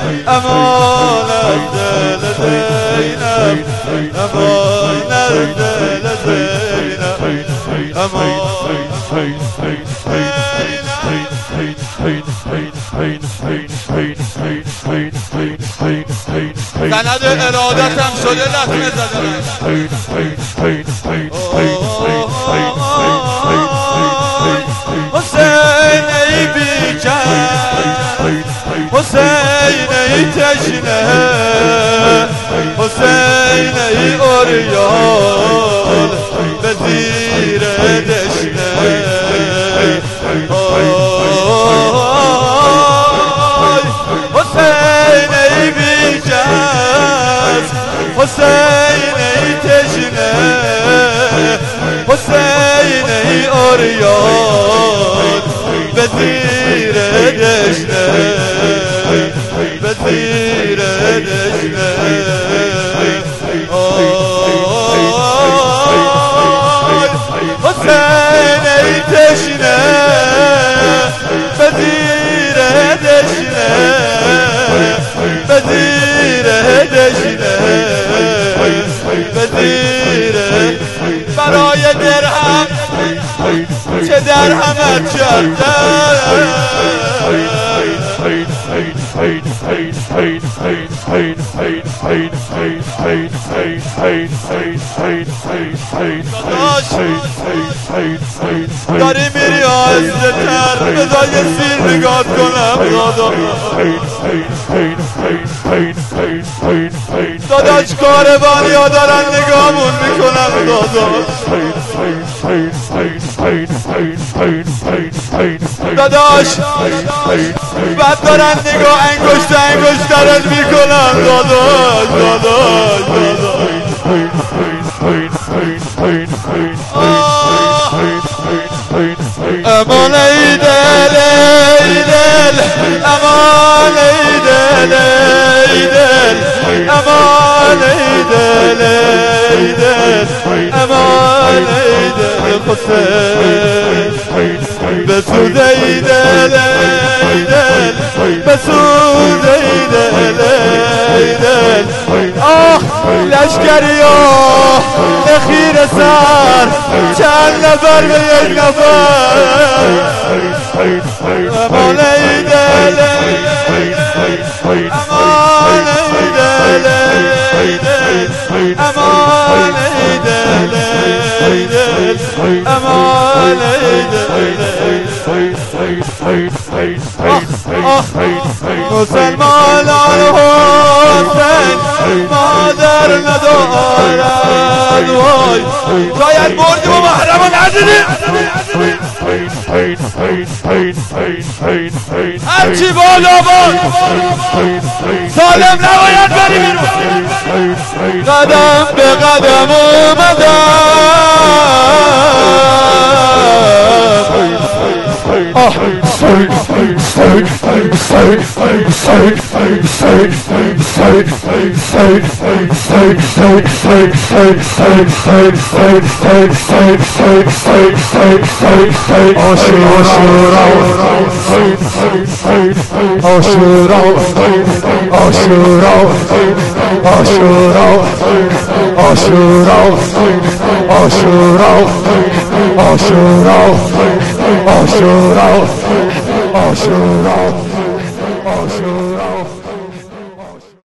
امان از دل زینب، امان از دل زینب، امان سند ارادتم شده لطمه زدن حسین ای بیکن، حسین ای تشنه، حسین ای اوریان به زیر دشنه، حسین ای بیکس، حسین ای تشنه، حسین ای اوریان به زیر دشنه، به زیر دشنه، حسین ای تشنه به زیر دشنه، به زیر دشنه، به زیر برای درهم چه درهمت کردن، داری میری آهسته تر، بذار یه سیر نگاه کنم داداش، کاروانی ها دارن نگاهمون میکنن داداش، بعد دارن نگاه انگشترت میکنن داداش. امان ای دل ای دل، امان ای دل ای دل، امان ای دل ای دل، امان ای دل حسین بسوز ای دل ای دل، بسوز ای دل ای دل. آه لشکری آه اخیر سر، چند نفر به یک نفر، امان ای دل امان ای دل ای دل، امان ای دل ای دل، امان ای دل. مسلمانان حسین مادر ندارد، وای شاید بردیم و محرمو ندیدیم، هرچی بالا باد سالم نباید بری بیرون، قدم به قدم Ashura